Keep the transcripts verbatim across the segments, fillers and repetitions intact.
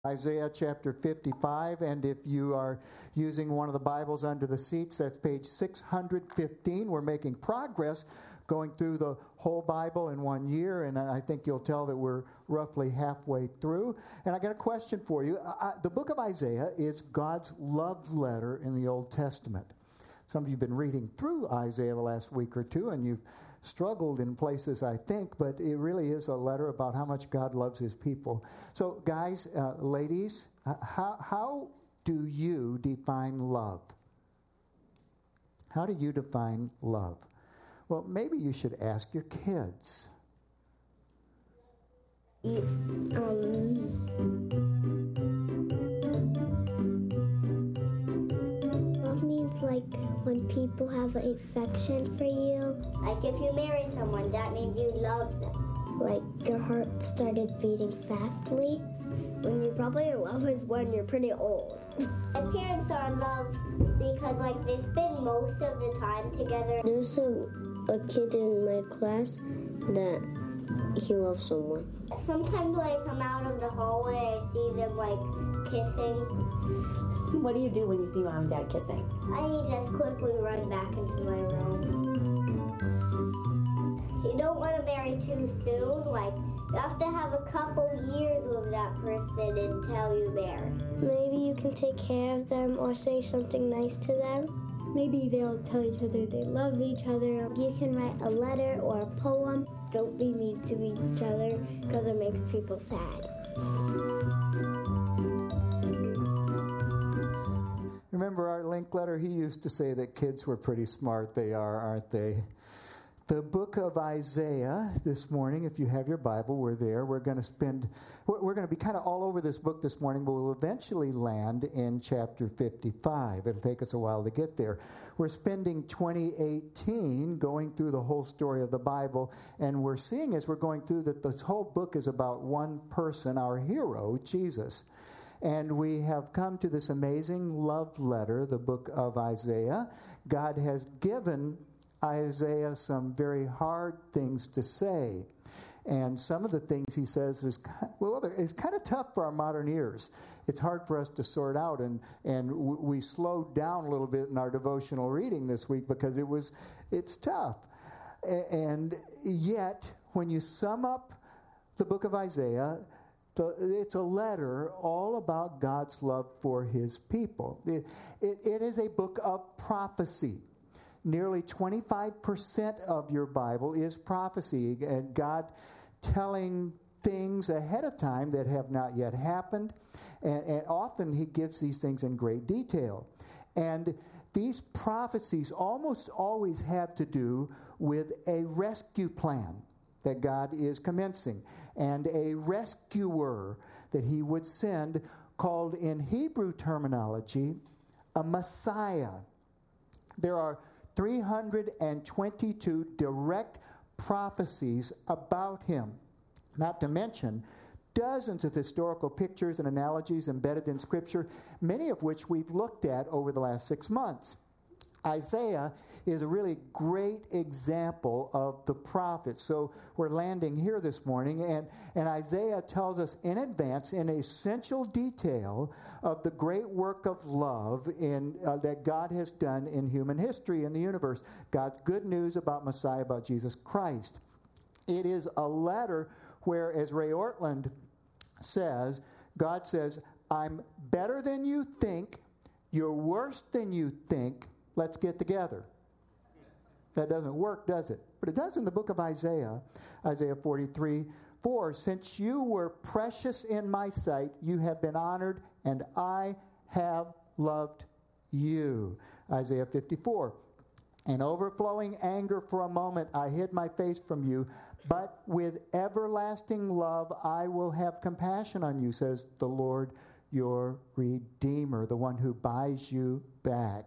Isaiah chapter fifty-five, and if you are using one of the Bibles under the seats, that's page six hundred fifteen. We're making progress going through the whole Bible in one year, and I think you'll tell that we're roughly halfway through. And I got a question for you. I, the book of Isaiah is God's love letter in the Old Testament. Some of you have been reading through Isaiah the last week or two, and you've struggled in places, I think, but it really is a letter about how much God loves his people. So, guys, uh, ladies, how, how do you define love? How do you define love? Well, maybe you should ask your kids. Um... Like when people have an affection for you. Like if you marry someone, that means you love them. Like your heart started beating fastly. When you're probably in love is when you're pretty old. My parents are in love because like they spend most of the time together. There's a, a kid in my class that he loves someone. Sometimes when I come out of the hallway, I see them like kissing. What do you do when you see mom and dad kissing? I just quickly run back into my room. You don't want to marry too soon. Like, you have to have a couple years with that person until you marry. Maybe you can take care of them or say something nice to them. Maybe they'll tell each other they love each other. You can write a letter or a poem. Don't be mean to each other because it makes people sad. Remember our Linkletter? He used to say that kids were pretty smart. They are, aren't they? The book of Isaiah this morning, if you have your Bible, we're there. We're going to spend, we're going to be kind of all over this book this morning, but we'll eventually land in chapter fifty-five. It'll take us a while to get there. We're spending twenty eighteen going through the whole story of the Bible, and we're seeing as we're going through that this whole book is about one person, our hero, Jesus. And we have come to this amazing love letter, the book of Isaiah. God has given Isaiah some very hard things to say. And some of the things he says is, well, it's kind of tough for our modern ears. It's hard for us to sort out. And, and we slowed down a little bit in our devotional reading this week because it was, it's tough. And yet, when you sum up the book of Isaiah, it's a letter all about God's love for his people. It, it, it is a book of prophecy. Nearly twenty-five percent of your Bible is prophecy, and God telling things ahead of time that have not yet happened. And, and often he gives these things in great detail. And these prophecies almost always have to do with a rescue plan that God is commencing, and a rescuer that he would send, called in Hebrew terminology, a Messiah. There are three hundred twenty-two direct prophecies about him, not to mention dozens of historical pictures and analogies embedded in Scripture, many of which we've looked at over the last six months. Isaiah is a really great example of the prophets. So we're landing here this morning, and, and Isaiah tells us in advance, in essential detail, of the great work of love in uh, that God has done in human history in the universe. God's good news about Messiah, about Jesus Christ. It is a letter where, as Ray Ortland says, God says, I'm better than you think, you're worse than you think, let's get together. That doesn't work, does it? But it does in the book of Isaiah, Isaiah forty-three, four. Since you were precious in my sight, you have been honored, and I have loved you. Isaiah fifty-four. In overflowing anger for a moment, I hid my face from you, but with everlasting love I will have compassion on you, says the Lord your Redeemer, the one who buys you back.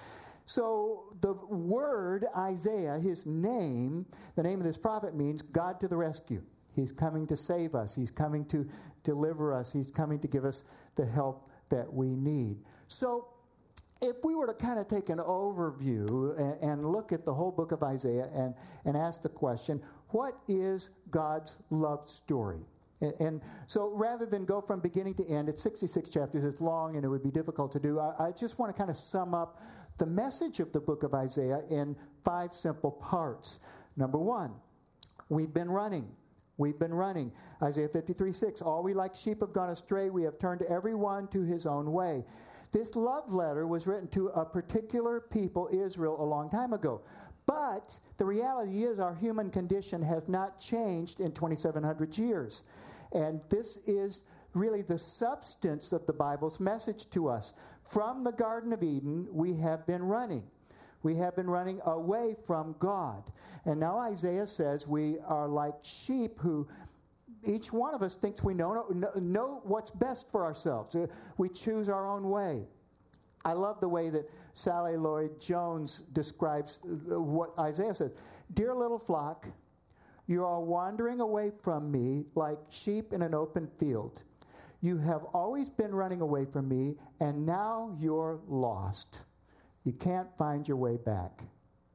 So the word Isaiah, his name, the name of this prophet means God to the rescue. He's coming to save us. He's coming to deliver us. He's coming to give us the help that we need. So if we were to kind of take an overview and, and look at the whole book of Isaiah and, and ask the question, what is God's love story? And, and so rather than go from beginning to end, it's sixty-six chapters, it's long and it would be difficult to do. I, I just want to kind of sum up the message of the book of Isaiah in five simple parts. Number one, we've been running. We've been running. Isaiah fifty-three six, all we like sheep have gone astray, we have turned every one to his own way. This love letter was written to a particular people, Israel, a long time ago. But the reality is our human condition has not changed in twenty-seven hundred years. And this is really the substance of the Bible's message to us. From the Garden of Eden, we have been running. We have been running away from God. And now Isaiah says we are like sheep who each one of us thinks we know, know, know what's best for ourselves. Uh, we choose our own way. I love the way that Sally Lloyd Jones describes uh, what Isaiah says. Dear little flock, you are wandering away from me like sheep in an open field. You have always been running away from me, and now you're lost. You can't find your way back.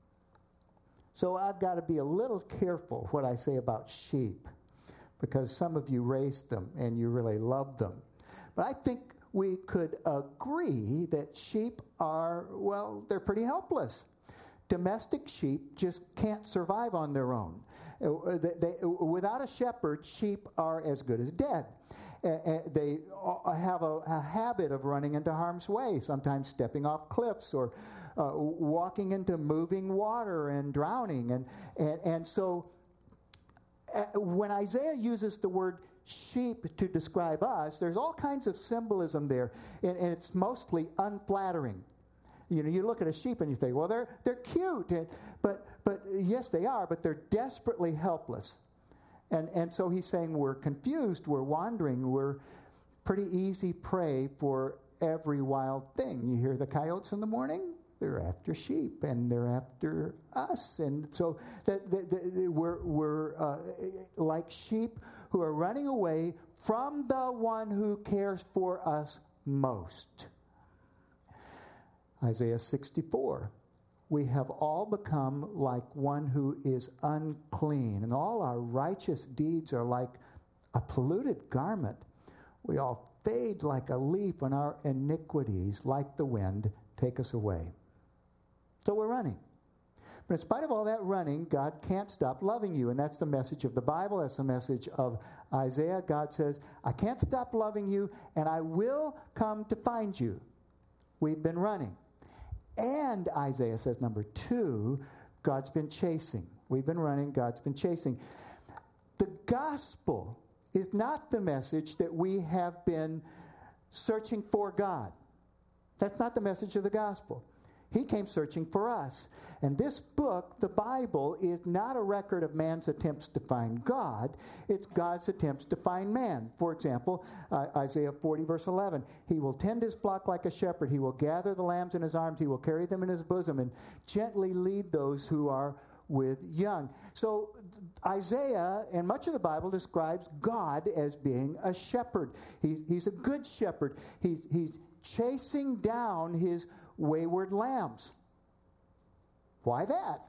So I've got to be a little careful what I say about sheep, because some of you raised them and you really love them. But I think we could agree that sheep are, well, they're pretty helpless. Domestic sheep just can't survive on their own. Uh, they, they, without a shepherd, sheep are as good as dead. Uh, they have a, a habit of running into harm's way, sometimes stepping off cliffs or uh, walking into moving water and drowning. And, and, and so uh, when Isaiah uses the word sheep to describe us, there's all kinds of symbolism there, and, and it's mostly unflattering. You know, you look at a sheep and you think, well, they're they're cute, and, but but yes, they are, but they're desperately helpless. And and so he's saying we're confused, we're wandering, we're pretty easy prey for every wild thing. You hear the coyotes in the morning? They're after sheep, and they're after us. And so that, that, that we're, we're uh, like sheep who are running away from the one who cares for us most. Isaiah sixty-four. We have all become like one who is unclean, and all our righteous deeds are like a polluted garment. We all fade like a leaf, and our iniquities, like the wind, take us away. So we're running. But in spite of all that running, God can't stop loving you, and that's the message of the Bible. That's the message of Isaiah. God says, I can't stop loving you, and I will come to find you. We've been running. And Isaiah says, number two, God's been chasing. We've been running, God's been chasing. The gospel is not the message that we have been searching for God. That's not the message of the gospel. He came searching for us. And this book, the Bible, is not a record of man's attempts to find God. It's God's attempts to find man. For example, uh, Isaiah forty, verse eleven. He will tend his flock like a shepherd. He will gather the lambs in his arms. He will carry them in his bosom and gently lead those who are with young. So Isaiah and much of the Bible describes God as being a shepherd. He, he's a good shepherd. He, he's chasing down his wayward lambs. Why that?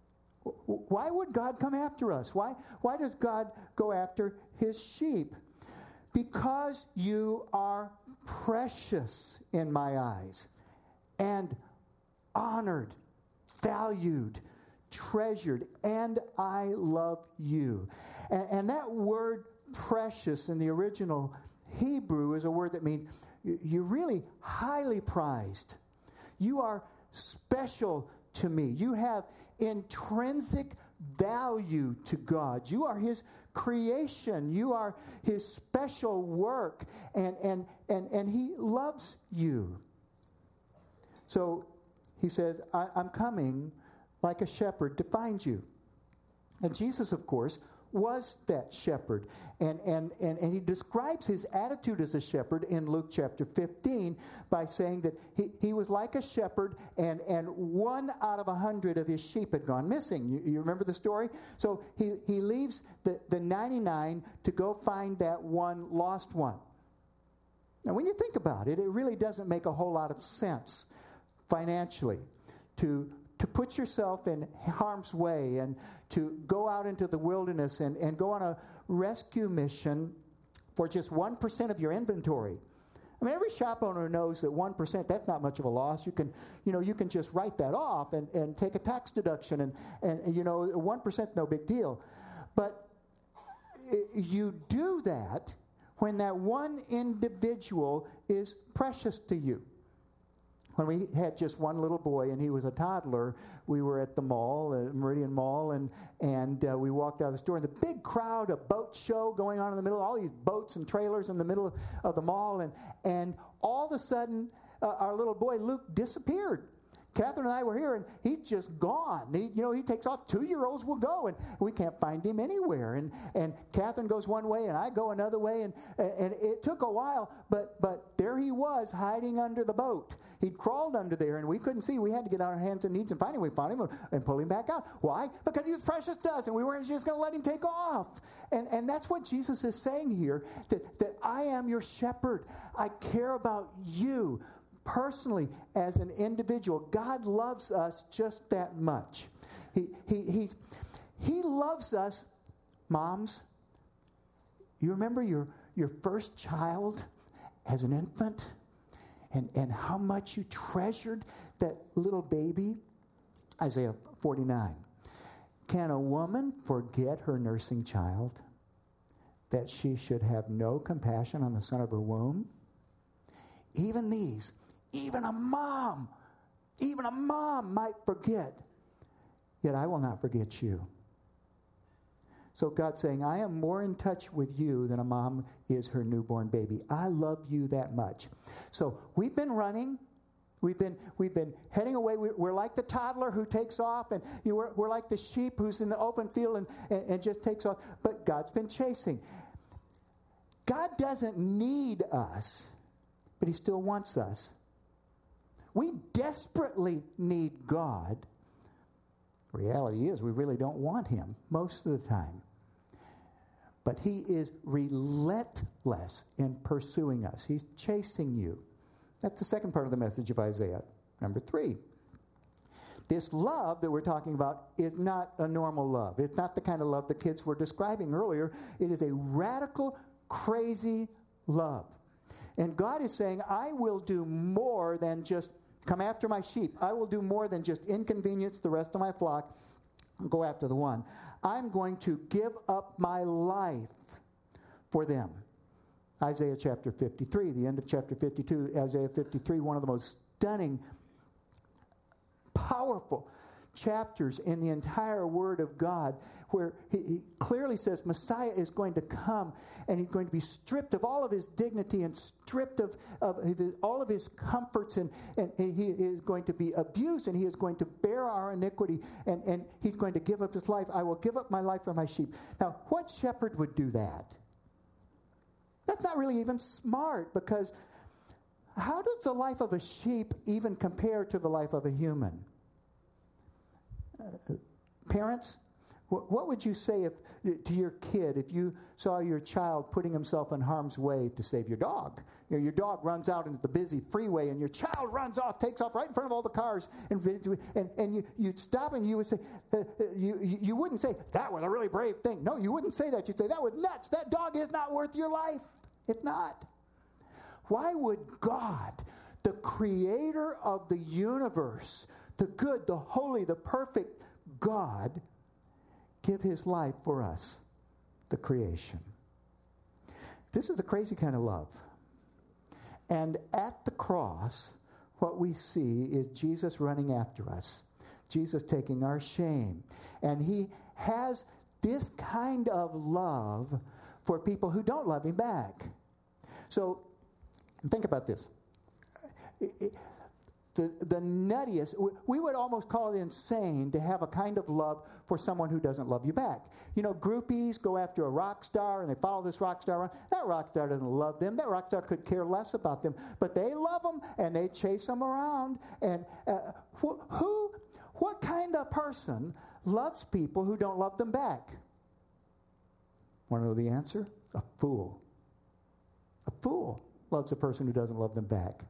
Why would God come after us? Why, why does God go after his sheep? Because you are precious in my eyes and honored, valued, treasured, and I love you. And, and that word precious in the original Hebrew is a word that means you're really highly prized. You are special to me. You have intrinsic value to God. You are his creation. You are his special work. And, and, and, and he loves you. So he says, I, I'm coming like a shepherd to find you. And Jesus, of course, was that shepherd. And, and, and, and he describes his attitude as a shepherd in Luke chapter fifteen by saying that he, he was like a shepherd and, and one out of a hundred of his sheep had gone missing. You, you remember the story? So he, he leaves the, the ninety-nine to go find that one lost one. Now when you think about it, it really doesn't make a whole lot of sense financially to to put yourself in harm's way and to go out into the wilderness and, and go on a rescue mission for just one percent of your inventory. I mean, every shop owner knows that one percent, that's not much of a loss. You can, you know, you can just write that off and, and take a tax deduction, and, and, you know, one percent, no big deal. But you do that when that one individual is precious to you. When we had just one little boy and he was a toddler, we were at the mall, uh, Meridian Mall, and and uh, we walked out of the store, and the big crowd, a boat show going on in the middle, all these boats and trailers in the middle of, of the mall, and and all of a sudden, uh, our little boy Luke disappeared. Catherine and I were here, and he's just gone. He, you know, he takes off. Two-year-olds will go, and we can't find him anywhere. And and Catherine goes one way, and I go another way, and and it took a while, but but there he was, hiding under the boat. He'd crawled under there, and we couldn't see. We had to get on our hands and knees, and finally we found him and pull him back out. Why? Because he was precious to us, and we weren't just going to let him take off. And and that's what Jesus is saying here, that, that I am your shepherd. I care about you personally as an individual. God loves us just that much. He he he's, he loves us, moms. You remember your, your first child as an infant? And, and how much you treasured that little baby? Isaiah forty-nine. Can a woman forget her nursing child, that she should have no compassion on the son of her womb? Even these, even a mom, even a mom might forget. Yet I will not forget you. So God's saying, I am more in touch with you than a mom is her newborn baby. I love you that much. So we've been running. We've been we've been heading away. We're, we're like the toddler who takes off, and you know, we're, we're like the sheep who's in the open field and, and, and just takes off. But God's been chasing. God doesn't need us, but he still wants us. We desperately need God. Reality is we really don't want him most of the time. But he is relentless in pursuing us. He's chasing you. That's the second part of the message of Isaiah. Number three. This love that we're talking about is not a normal love. It's not the kind of love the kids were describing earlier. It is a radical, crazy love. And God is saying, I will do more than just come after my sheep. I will do more than just inconvenience the rest of my flock and go after the one. I'm going to give up my life for them. Isaiah chapter fifty-three, the end of chapter fifty-two, Isaiah fifty-three, one of the most stunning, powerful chapters in the entire Word of God, where he, he clearly says Messiah is going to come, and he's going to be stripped of all of his dignity and stripped of, of his, all of his comforts, and, and he is going to be abused, and he is going to bear our iniquity, and, and he's going to give up his life. I will give up my life for my sheep. Now, what shepherd would do that? That's not really even smart, because how does the life of a sheep even compare to the life of a human? Uh, parents, wh- what would you say if to your kid if you saw your child putting himself in harm's way to save your dog? You know, your dog runs out into the busy freeway, and your child runs off, takes off right in front of all the cars, and and, and you, you'd stop and you would say, uh, uh, you, you wouldn't say, that was a really brave thing. No, you wouldn't say that. You'd say, that was nuts. That dog is not worth your life. It's not. Why would God, the creator of the universe, the good, the holy, the perfect God, give his life for us, the creation? This is a crazy kind of love. And at the cross, what we see is Jesus running after us, Jesus taking our shame. And he has this kind of love for people who don't love him back. So think about this. It, it, The, the nuttiest, we would almost call it insane to have a kind of love for someone who doesn't love you back. You know, groupies go after a rock star and they follow this rock star around. That rock star doesn't love them. That rock star could care less about them. But they love them and they chase them around. And uh, wh- who, what kind of person loves people who don't love them back? Want to know the answer? A fool. A fool loves a person who doesn't love them back.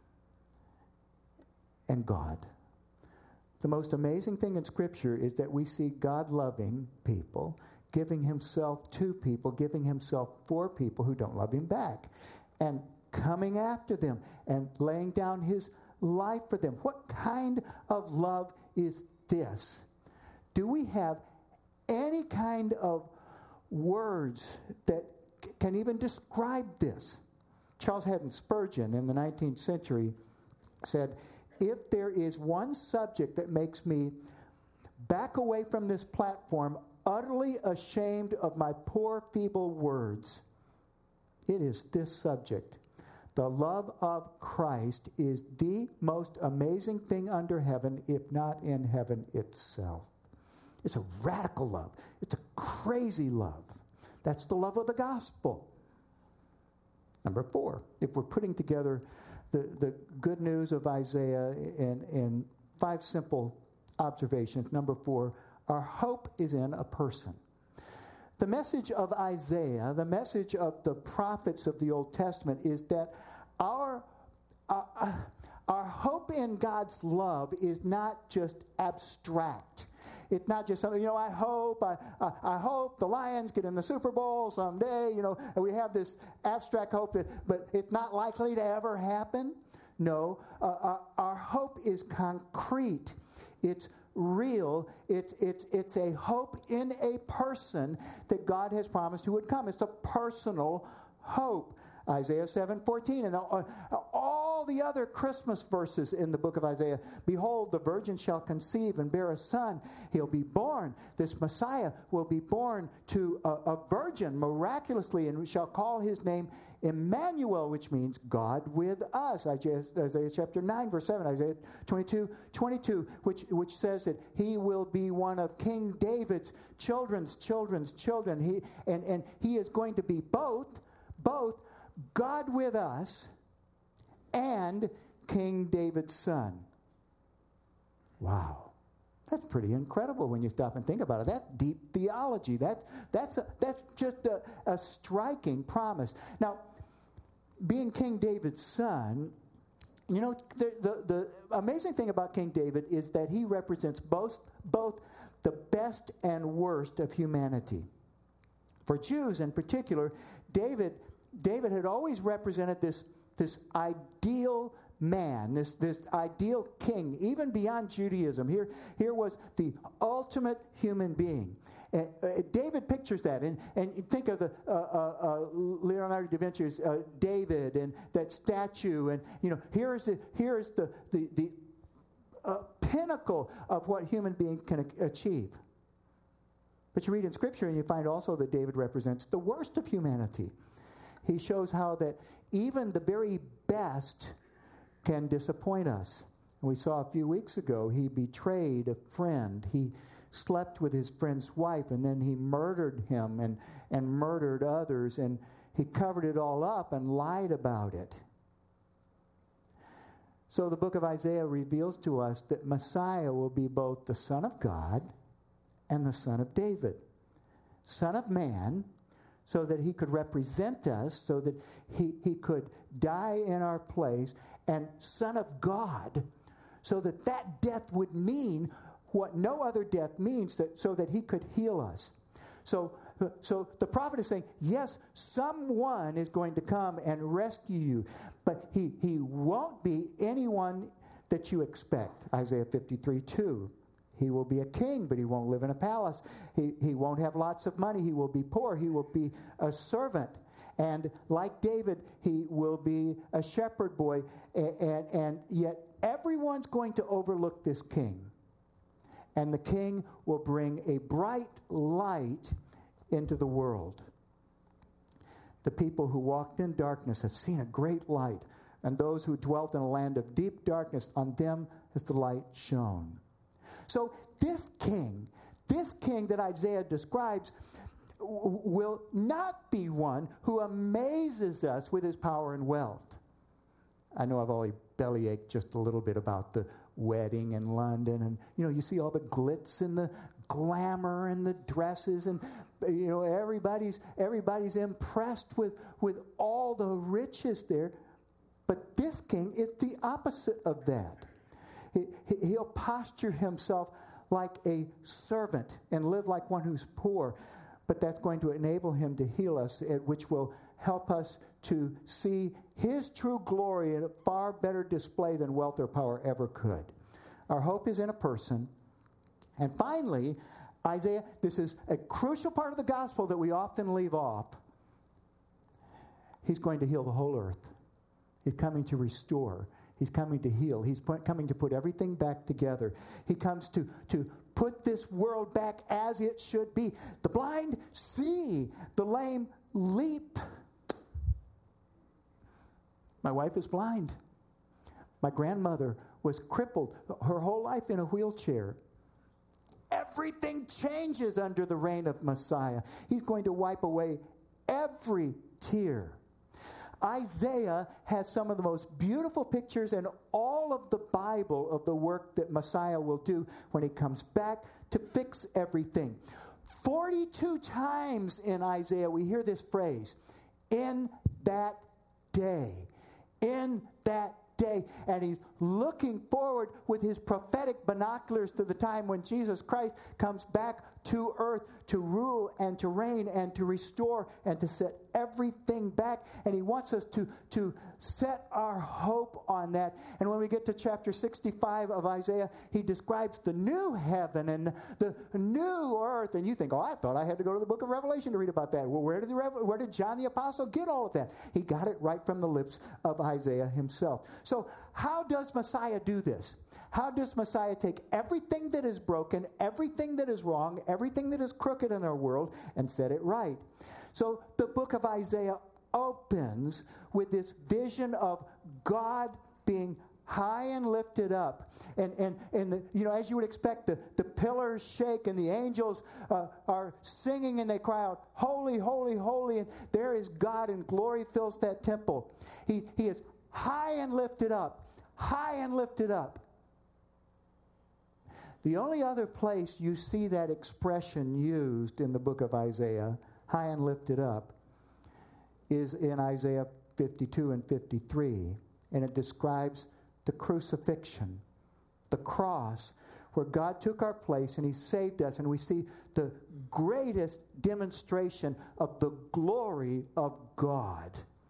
And God. The most amazing thing in Scripture is that we see God loving people, giving himself to people, giving himself for people who don't love him back, and coming after them and laying down his life for them. What kind of love is this? Do we have any kind of words that c- can even describe this? Charles Haddon Spurgeon in the nineteenth century said, if there is one subject that makes me back away from this platform utterly ashamed of my poor feeble words, it is this subject. The love of Christ is the most amazing thing under heaven, if not in heaven itself. It's a radical love. It's a crazy love. That's the love of the gospel. Number four, if we're putting together the, the good news of Isaiah in, in five simple observations. Number four, our hope is in a person. The message of Isaiah, the message of the prophets of the Old Testament is that our, our, our hope in God's love is not just abstract. It's not just something, you know, I hope, I, I, I hope the Lions get in the Super Bowl someday, you know, and we have this abstract hope, that, but it's not likely to ever happen. No, uh, our, our hope is concrete. It's real. It's, it's, it's a hope in a person that God has promised who would come. It's a personal hope. Isaiah seven fourteen, and all, all the other Christmas verses in the book of Isaiah. Behold, the virgin shall conceive and bear a son. He'll be born. This Messiah will be born to a, a virgin miraculously, and we shall call his name Emmanuel, which means God with us. Isaiah, Isaiah chapter nine, verse seven, Isaiah twenty-two, twenty-two, which, which says that he will be one of King David's children's children's children. He, and, and he is going to be both, both God with us and King David's son. Wow. That's pretty incredible when you stop and think about it. That's deep theology. That, that's, a, that's just a, a striking promise. Now, being King David's son, you know, the, the, the amazing thing about King David is that he represents both, both the best and worst of humanity. For Jews in particular, David... David had always represented this, this ideal man, this, this ideal king, even beyond Judaism. Here, here was the ultimate human being. Uh, uh, David pictures that, and, and you think of the uh, uh, uh, Leonardo da Vinci's uh, David and that statue, and you know, here's the here's the the, the uh, pinnacle of what human being can a- achieve. But you read in Scripture, and you find also that David represents the worst of humanity. He shows how that even the very best can disappoint us. And we saw a few weeks ago, he betrayed a friend. He slept with his friend's wife, and then he murdered him and, and murdered others, and he covered it all up and lied about it. So the book of Isaiah reveals to us that Messiah will be both the Son of God and the Son of David. Son of man, so that he could represent us, so that he, he could die in our place, and Son of God, so that that death would mean what no other death means, that, so that he could heal us. So, so the prophet is saying, yes, someone is going to come and rescue you, but he, he won't be anyone that you expect. Isaiah fifty-three two. He will be a king, but he won't live in a palace. He, he won't have lots of money. He will be poor. He will be a servant. And like David, he will be a shepherd boy. And, and, and yet everyone's going to overlook this king. And the king will bring a bright light into the world. The people who walked in darkness have seen a great light. And those who dwelt in a land of deep darkness, on them has the light shone. So this king, this king that Isaiah describes, w- will not be one who amazes us with his power and wealth. I know I've already bellyached just a little bit about the wedding in London, and you know, you see all the glitz and the glamour and the dresses, and you know, everybody's everybody's impressed with with all the riches there. But this king is the opposite of that. He, he, he'll posture himself like a servant and live like one who's poor. but that's going to enable him to heal us, which will help us to see his true glory in a far better display than wealth or power ever could. Our hope is in a person. And finally, Isaiah, this is a crucial part of the gospel that we often leave off. He's going to heal the whole earth. He's coming to restore. He's coming to heal. He's put, coming to put everything back together. He comes to, to put this world back as it should be. The blind see. The lame leap. My wife is blind. My grandmother was crippled her whole life in a wheelchair. Everything changes under the reign of Messiah. He's going to wipe away every tear. Isaiah has some of the most beautiful pictures in all of the Bible of the work that Messiah will do when he comes back to fix everything. forty-two times in Isaiah we hear this phrase, in that day. In that day. And he's looking forward with his prophetic binoculars to the time when Jesus Christ comes back to earth to rule and to reign and to restore and to set everything back. And he wants us to, to set our hope on that. And when we get to chapter sixty-five of Isaiah, he describes the new heaven and the new earth. And you think, oh, I thought I had to go to the book of Revelation to read about that. Well, where did, the Revel- where did John the Apostle get all of that? He got it right from the lips of Isaiah himself. So how does Messiah do this? How does Messiah take everything that is broken, everything that is wrong, everything that is crooked in our world, and set it right? So the book of Isaiah opens with this vision of God being high and lifted up. And, and, and the, you know, as you would expect, the, the pillars shake and the angels uh, are singing and they cry out, holy, holy, holy. And there is God and glory fills that temple. He, he is high and lifted up, high and lifted up. The only other place you see that expression used in the book of Isaiah, high and lifted up, is in Isaiah fifty-two and fifty-three. And it describes the crucifixion, the cross, where God took our place and he saved us. And we see the greatest demonstration of the glory of God.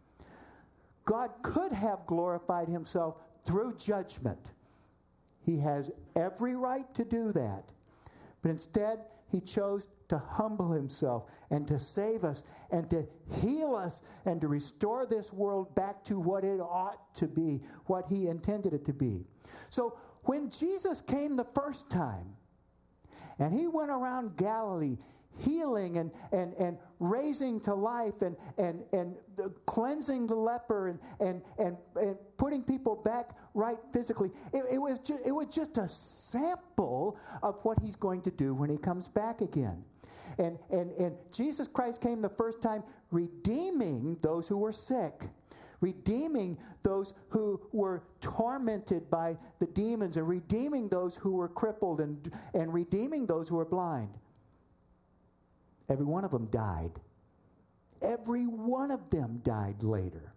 God could have glorified himself through judgment. He has every right to do that. But instead, he chose to humble himself and to save us and to heal us and to restore this world back to what it ought to be, what he intended it to be. So when Jesus came the first time and he went around Galilee healing and, and, and raising to life and, and, and cleansing the leper and, and, and, and putting people back right physically. It, it, was ju- it was just a sample of what he's going to do when he comes back again. And, and, and Jesus Christ came the first time redeeming those who were sick, redeeming those who were tormented by the demons, and redeeming those who were crippled, and, and redeeming those who were blind. Every one of them died. Every one of them died later.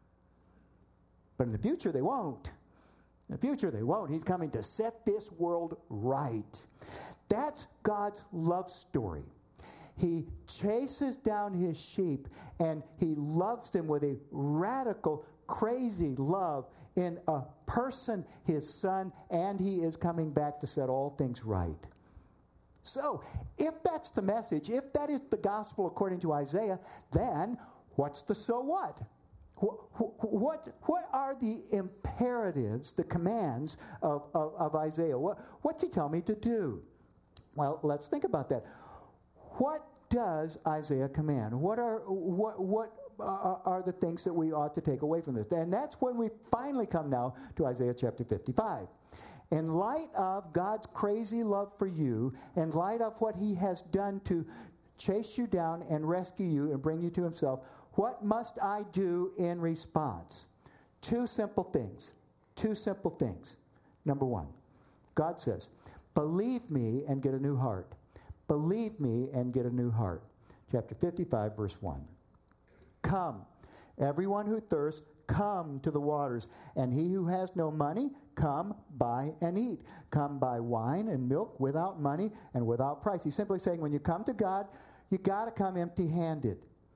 But in the future, they won't. In the future, they won't. He's coming to set this world right. That's God's love story. He chases down his sheep, and he loves them with a radical, crazy love in a person, his son, and he is coming back to set all things right. So, if that's the message, if that is the gospel according to Isaiah, then what's the so what? What, what, what are the imperatives, the commands of, of, of Isaiah? What, what's he tell me to do? Well, let's think about that. What does Isaiah command? What are, what, what are, are the things that we ought to take away from this? And that's when we finally come now to Isaiah chapter fifty-five. In light of God's crazy love for you, in light of what he has done to chase you down and rescue you and bring you to himself, what must I do in response? Two simple things. Two simple things. Number one, God says, believe me and get a new heart. Believe me and get a new heart. Chapter fifty-five, verse one. Come, everyone who thirsts, come to the waters, and he who has no money, come, buy and eat. Come buy wine and milk without money and without price. He's simply saying when you come to God, you got to come empty-handed.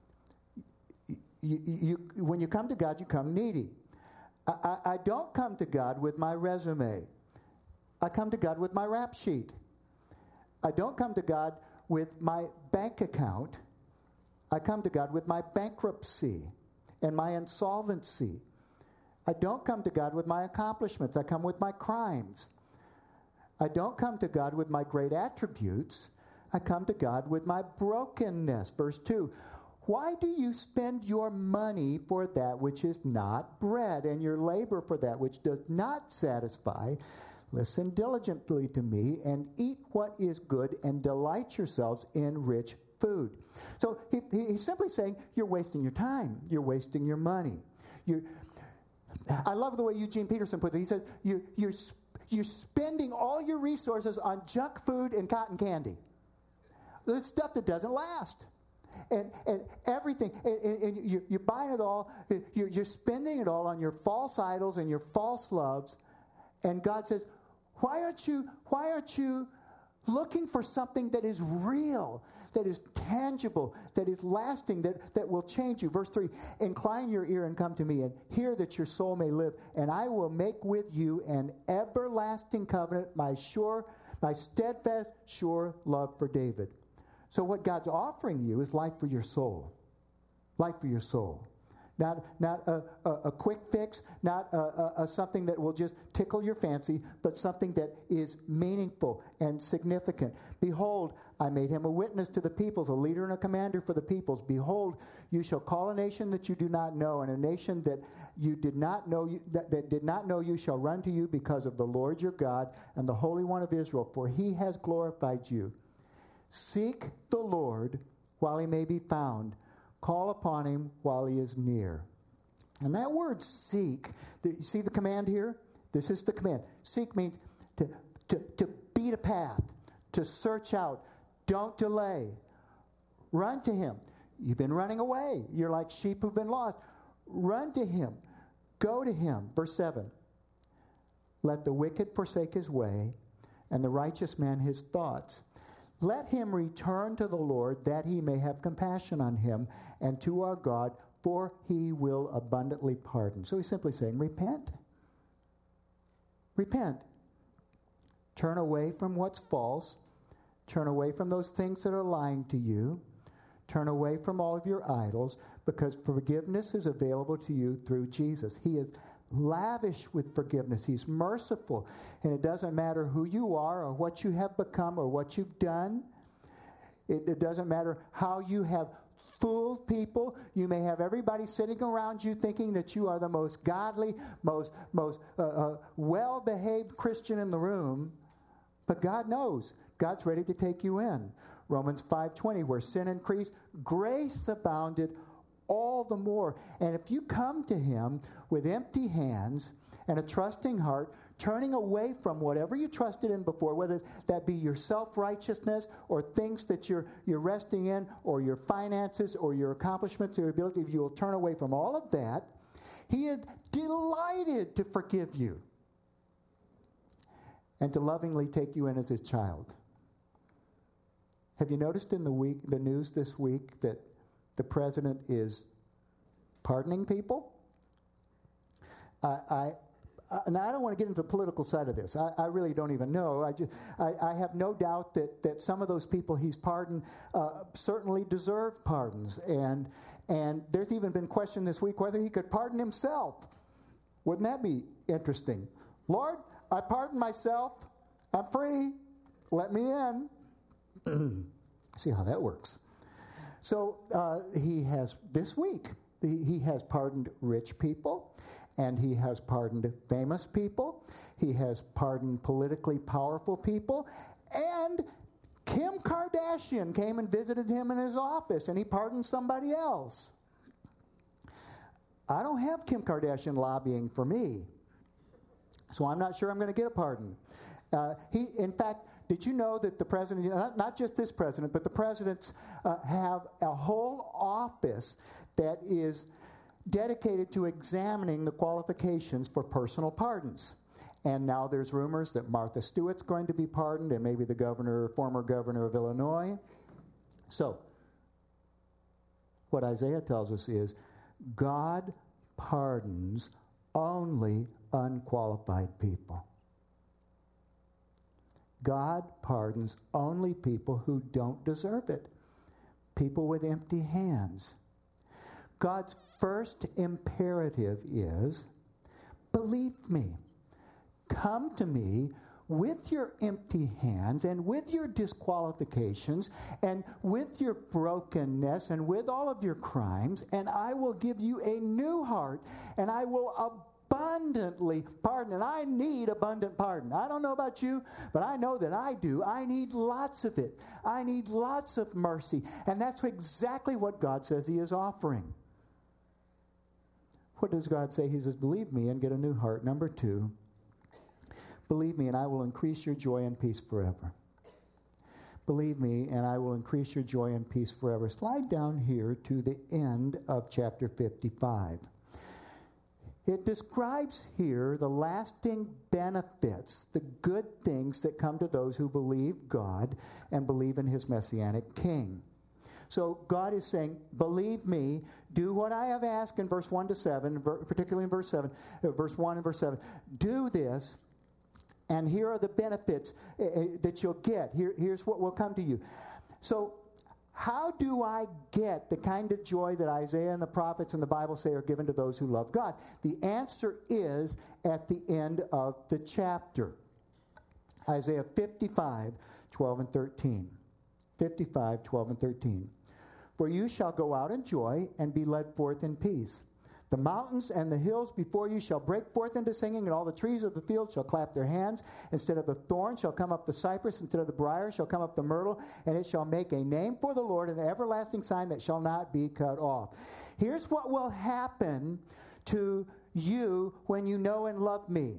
You, you, you, when you come to God, you come needy. I, I, I don't come to God with my resume. I come to God with my rap sheet. I don't come to God with my bank account. I come to God with my bankruptcy and my insolvency. I don't come to God with my accomplishments. I come with my crimes. I don't come to God with my great attributes. I come to God with my brokenness. Verse two, why do you spend your money for that which is not bread, and your labor for that which does not satisfy? Listen diligently to me, and eat what is good, and delight yourselves in rich food. So he, he, he's simply saying, you're wasting your time. You're wasting your money. You're, I love the way Eugene Peterson puts it. He says, you, you're, you're spending all your resources on junk food and cotton candy. The stuff that doesn't last. And, and everything, and, and, and you're, you're buying it all, you're, you're spending it all on your false idols and your false loves. And God says, why aren't you, why aren't you looking for something that is real, that is tangible, that is lasting, that, that will change you? Verse three, incline your ear and come to me, and hear that your soul may live, and I will make with you an everlasting covenant, my sure, my steadfast, sure love for David. So what God's offering you is life for your soul. Life for your soul. Not, not a, a, a quick fix, not a, a, a something that will just tickle your fancy, but something that is meaningful and significant. Behold, I made him a witness to the peoples, a leader and a commander for the peoples. Behold, you shall call a nation that you do not know, and a nation that you did not know you, that, that did not know you shall run to you because of the Lord your God and the Holy One of Israel, for he has glorified you. Seek the Lord while he may be found. Call upon him while he is near. And that word seek, you see the command here? This is the command. Seek means to, to, to beat a path, to search out. Don't delay. Run to him. You've been running away. You're like sheep who've been lost. Run to him. Go to him. Verse seven. Let the wicked forsake his way, and the righteous man his thoughts. Let him return to the Lord, that he may have compassion on him, and to our God, for he will abundantly pardon. So he's simply saying, repent. Repent. Turn away from what's false. Turn away from those things that are lying to you. Turn away from all of your idols, because forgiveness is available to you through Jesus. He is lavish with forgiveness. He's merciful. And it doesn't matter who you are or what you have become or what you've done. It, it doesn't matter how you have fooled people. You may have everybody sitting around you thinking that you are the most godly, most, most uh, uh, well-behaved Christian in the room. But God knows. God's ready to take you in. Romans five twenty, where sin increased, grace abounded all the more. And if you come to him with empty hands and a trusting heart, turning away from whatever you trusted in before, whether that be your self-righteousness or things that you're you're resting in, or your finances or your accomplishments or your ability, if you will turn away from all of that, he is delighted to forgive you and to lovingly take you in as his child. Have you noticed in the week, the news this week, that the president is pardoning people? I, I, I and I don't want to get into the political side of this. I, I really don't even know. I, just, I, I have no doubt that, that some of those people he's pardoned uh, certainly deserve pardons. And, and there's even been question this week whether he could pardon himself. Wouldn't that be interesting? Lord, I pardon myself. I'm free. Let me in. See how that works. So uh, he has, this week, he, he has pardoned rich people, and he has pardoned famous people. He has pardoned politically powerful people, and Kim Kardashian came and visited him in his office, and he pardoned somebody else. I don't have Kim Kardashian lobbying for me, so I'm not sure I'm going to get a pardon. Uh, he, in fact, did you know that the president, not, not just this president, but the presidents uh, have a whole office that is dedicated to examining the qualifications for personal pardons? And now there's rumors that Martha Stewart's going to be pardoned, and maybe the governor, former governor of Illinois. So, what Isaiah tells us is God pardons only unqualified people. God pardons only people who don't deserve it. People with empty hands. God's first imperative is, believe me. Come to me with your empty hands and with your disqualifications and with your brokenness and with all of your crimes, and I will give you a new heart, and I will abundantly pardon. And I need abundant pardon. I don't know about you, but I know that I do. I need lots of it. I need lots of mercy. And that's exactly what God says he is offering. What does God say? He says, believe me and get a new heart. Number two, believe me and I will increase your joy and peace forever. Believe me and I will increase your joy and peace forever. Slide down here to the end of chapter fifty-five. It describes here the lasting benefits, the good things that come to those who believe God and believe in his messianic king. So God is saying, believe me, do what I have asked in verse one to seven, particularly in verse seven, uh, verse one and verse seven. Do this, and here are the benefits uh, that you'll get. Here, here's what will come to you. So how do I get the kind of joy that Isaiah and the prophets and the Bible say are given to those who love God? The answer is at the end of the chapter. Isaiah fifty-five, twelve and thirteen. fifty-five, twelve and thirteen. For you shall go out in joy and be led forth in peace. The mountains and the hills before you shall break forth into singing, and all the trees of the field shall clap their hands. Instead of the thorn shall come up the cypress, instead of the briar shall come up the myrtle, and it shall make a name for the Lord, an everlasting sign that shall not be cut off. Here's what will happen to you when you know and love me.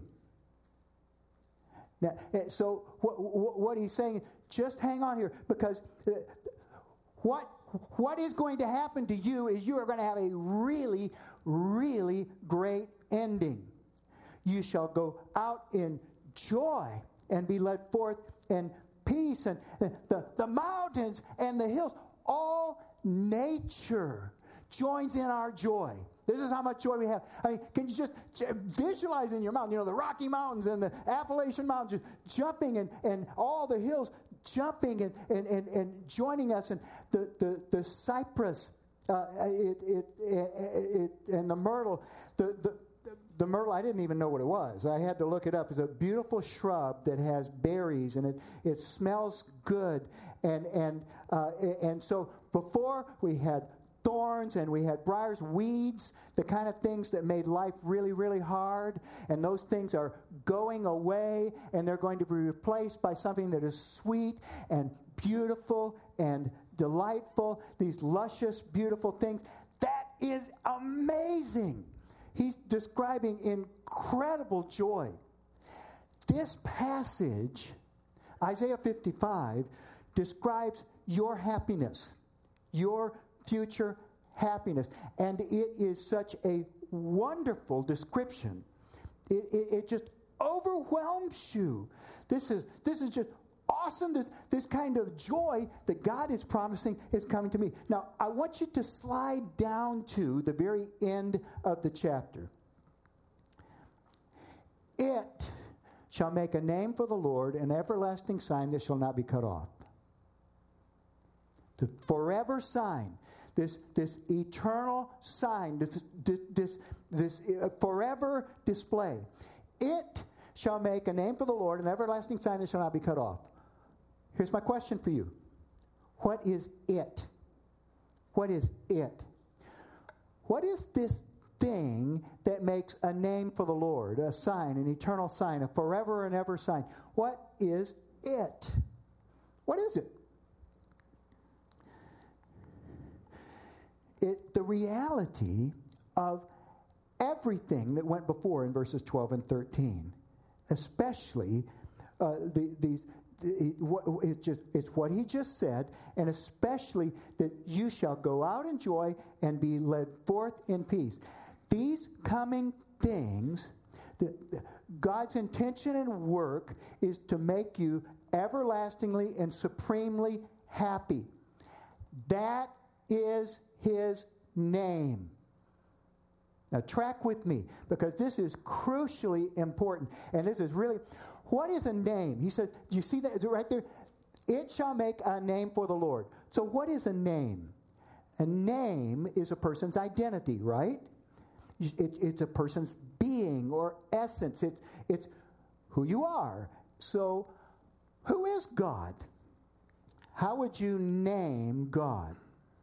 Now, so what, what he's saying, just hang on here, because what what is going to happen to you is you are going to have a really, really great ending. You shall go out in joy and be led forth in peace, and the, the mountains and the hills, all nature joins in our joy. This is how much joy we have. I mean, can you just visualize in your mind, you know, the Rocky Mountains and the Appalachian Mountains just jumping, and, and all the hills jumping and, and, and, and joining us, and the, the, the cypress uh, it, it, it, it, and the myrtle. The, the, the myrtle, I didn't even know what it was. I had to look it up. It's a beautiful shrub that has berries, and it, it smells good. And, and, uh, and so before we had thorns and we had briars, weeds, the kind of things that made life really, really hard, and those things are going away, and they're going to be replaced by something that is sweet and beautiful and delightful, these luscious, beautiful things. That is amazing. He's describing incredible joy. This passage, Isaiah fifty-five, describes your happiness, your future happiness. And it is such a wonderful description. It, it, it just overwhelms you. This is this is just awesome. This, this kind of joy that God is promising is coming to me. Now, I want you to slide down to the very end of the chapter. It shall make a name for the Lord, an everlasting sign that shall not be cut off. The forever sign. This, this eternal sign, this, this, this, this forever display. It shall make a name for the Lord, an everlasting sign that shall not be cut off. Here's my question for you. What is it? What is it? What is this thing that makes a name for the Lord, a sign, an eternal sign, a forever and ever sign? What is it? What is it? It, the reality of everything that went before in verses twelve and thirteen, especially uh, the, the, the what, it just, it's what he just said, and especially that you shall go out in joy and be led forth in peace. These coming things, the, God's intention and work is to make you everlastingly and supremely happy. That is his name. Now, track with me, because this is crucially important. And this is really, what is a name? He says, do you see that right there? It shall make a name for the Lord. So what is a name? A name is a person's identity, right? It, it's a person's being or essence. It, it's who you are. So who is God? How would you name God?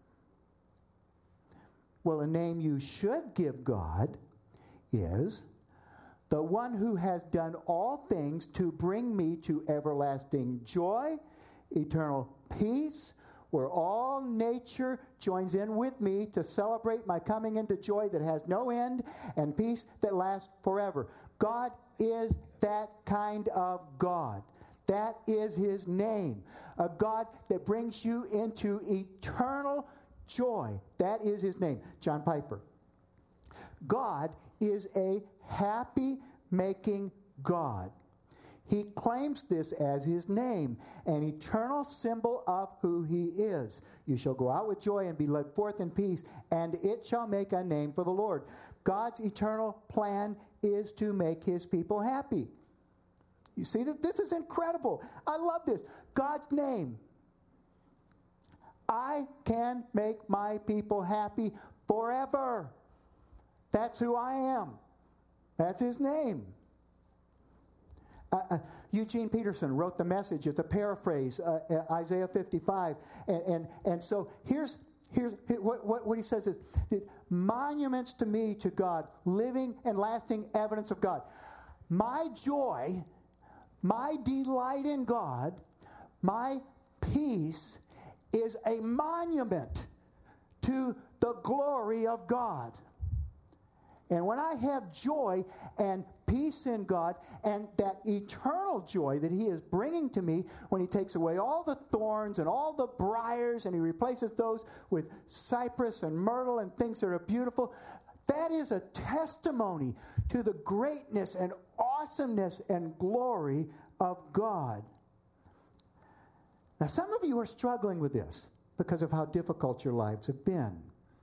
Well, a name you should give God is the one who has done all things to bring me to everlasting joy, eternal peace, where all nature joins in with me to celebrate my coming into joy that has no end and peace that lasts forever. God is that kind of God. That is his name. A God that brings you into eternal joy. That is his name. John Piper. God is a happy-making God. He claims this as his name, an eternal symbol of who he is. You shall go out with joy and be led forth in peace, and it shall make a name for the Lord. God's eternal plan is to make his people happy. You see that this is incredible. I love this. God's name. I can make my people happy forever. That's who I am. That's his name. Uh, uh, Eugene Peterson wrote the Message. It's a paraphrase, uh, uh, Isaiah fifty-five. And, and, and so here's, here's what, what, what he says is, monuments to me, to God, living and lasting evidence of God. My joy, my delight in God, my peace is a monument to the glory of God. And when I have joy and peace in God and that eternal joy that he is bringing to me when he takes away all the thorns and all the briars and he replaces those with cypress and myrtle and things that are beautiful, that is a testimony to the greatness and awesomeness and glory of God. Now, some of you are struggling with this because of how difficult your lives have been.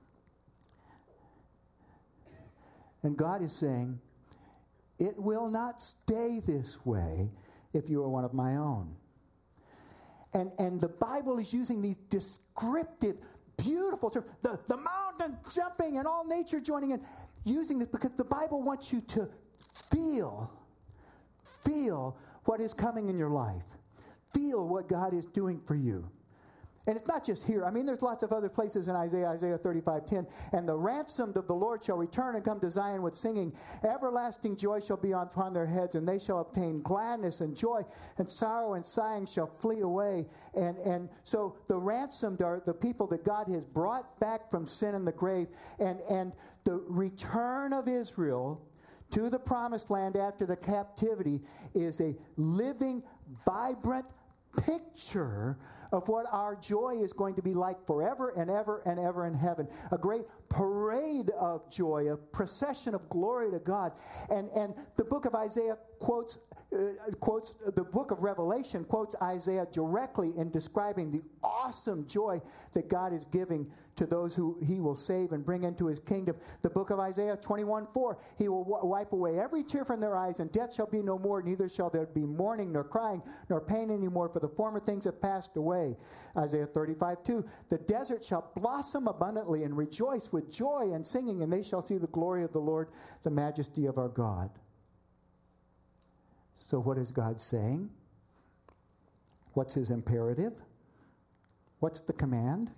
And God is saying, it will not stay this way if you are one of my own. And, and the Bible is using these descriptive, beautiful terms, the, the mountain jumping and all nature joining in, using this because the Bible wants you to feel, feel what is coming in your life. Feel what God is doing for you. And it's not just here. I mean, there's lots of other places in Isaiah, Isaiah thirty-five ten. And the ransomed of the Lord shall return and come to Zion with singing. Everlasting joy shall be upon their heads, and they shall obtain gladness and joy, and sorrow and sighing shall flee away. And, and so the ransomed are the people that God has brought back from sin and the grave. And, and the return of Israel to the promised land after the captivity is a living, vibrant picture of what our joy is going to be like forever and ever and ever in heaven. A great parade of joy, a procession of glory to God. And, and the book of Isaiah quotes, uh, quotes, the book of Revelation quotes Isaiah directly in describing the awesome joy that God is giving to those who he will save and bring into his kingdom. The book of Isaiah twenty-one four, he will w- wipe away every tear from their eyes, and death shall be no more, neither shall there be mourning, nor crying, nor pain anymore, for the former things have passed away. Isaiah thirty-five two, the desert shall blossom abundantly and rejoice with joy and singing, and they shall see the glory of the Lord, the majesty of our God. So what is God saying? What's his imperative? What's the command?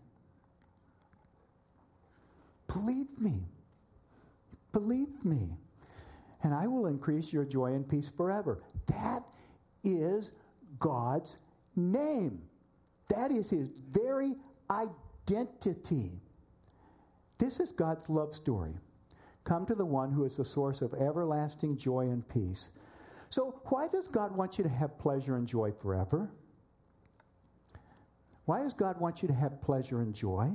Believe me. Believe me. And I will increase your joy and peace forever. That is God's name. That is his very identity. This is God's love story. Come to the one who is the source of everlasting joy and peace. So why does God want you to have pleasure and joy forever? Why does God want you to have pleasure and joy?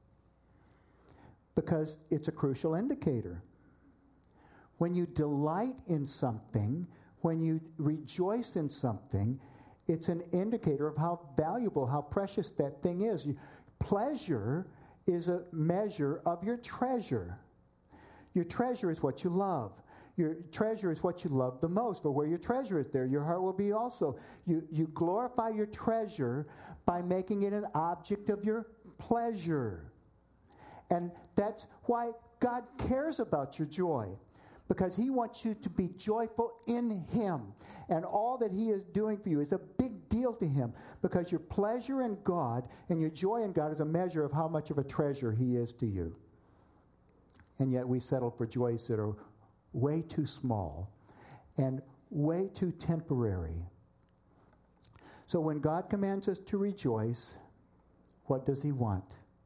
Because it's a crucial indicator. When you delight in something, when you rejoice in something, it's an indicator of how valuable, how precious that thing is. You, pleasure is a measure of your treasure. Your treasure is what you love. Your treasure is what you love the most. For where your treasure is, there your heart will be also. You, you glorify your treasure by making it an object of your pleasure. And that's why God cares about your joy, because he wants you to be joyful in him. And all that he is doing for you is a big deal to him, because your pleasure in God and your joy in God is a measure of how much of a treasure he is to you. And yet we settle for joys that are way too small and way too temporary. So when God commands us to rejoice, what does he want?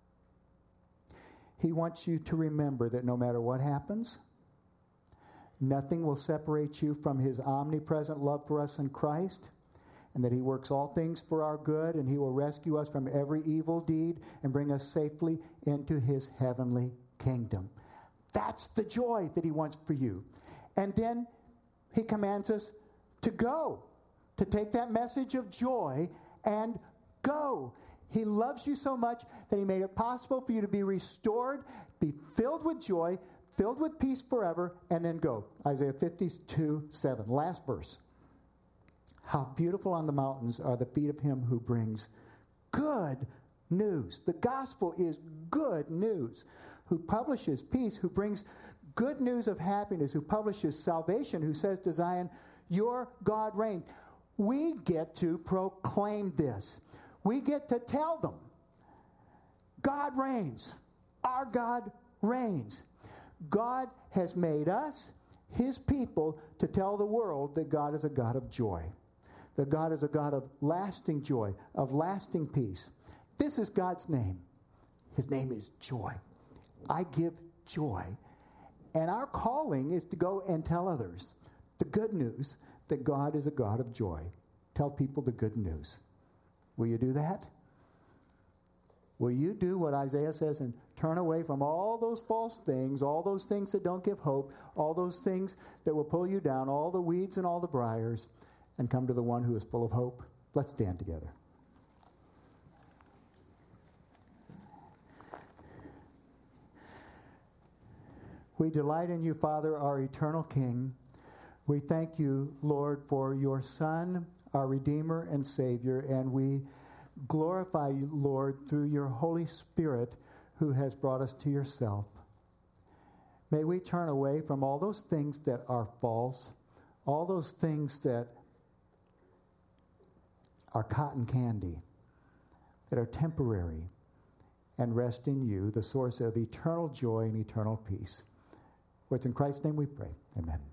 He wants you to remember that no matter what happens, nothing will separate you from his omnipresent love for us in Christ, and that he works all things for our good, and he will rescue us from every evil deed and bring us safely into his heavenly kingdom. That's the joy that he wants for you. And then he commands us to go, to take that message of joy and go. He loves you so much that he made it possible for you to be restored, be filled with joy, filled with peace forever, and then go. Isaiah fifty-two seven, last verse. How beautiful on the mountains are the feet of him who brings good news. The gospel is good news. Who publishes peace, who brings good news of happiness, who publishes salvation, who says to Zion, your God reigns. We get to proclaim this. We get to tell them, God reigns. Our God reigns. God has made us, his people, to tell the world that God is a God of joy. That God is a God of lasting joy, of lasting peace. This is God's name. His name is joy. I give joy. And our calling is to go and tell others the good news that God is a God of joy. Tell people the good news. Will you do that? Will you do what Isaiah says and turn away from all those false things, all those things that don't give hope, all those things that will pull you down, all the weeds and all the briars, and come to the one who is full of hope? Let's stand together. We delight in you, Father, our eternal King. We thank you, Lord, for your Son, our Redeemer and Savior, and we glorify you, Lord, through your Holy Spirit who has brought us to yourself. May we turn away from all those things that are false, all those things that are cotton candy, that are temporary, and rest in you, the source of eternal joy and eternal peace. For it's in Christ's name we pray. Amen.